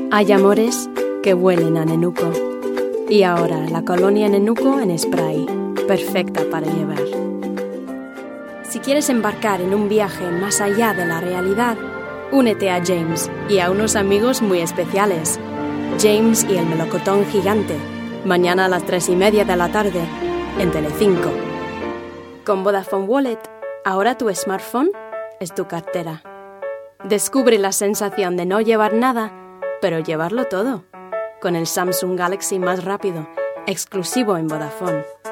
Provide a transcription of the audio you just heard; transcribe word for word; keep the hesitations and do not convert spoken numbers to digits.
Hay amores que huelen a nenuco. Y ahora la colonia nenuco en spray, perfecta para llevar. Si quieres embarcar en un viaje más allá de la realidad, únete a James y a unos amigos muy especiales. James y el melocotón gigante, mañana a las tres y media de la tarde, en Telecinco. Con Vodafone Wallet, ahora tu smartphone es tu cartera. Descubre la sensación de no llevar nada, pero llevarlo todo, con el Samsung Galaxy más rápido, exclusivo en Vodafone.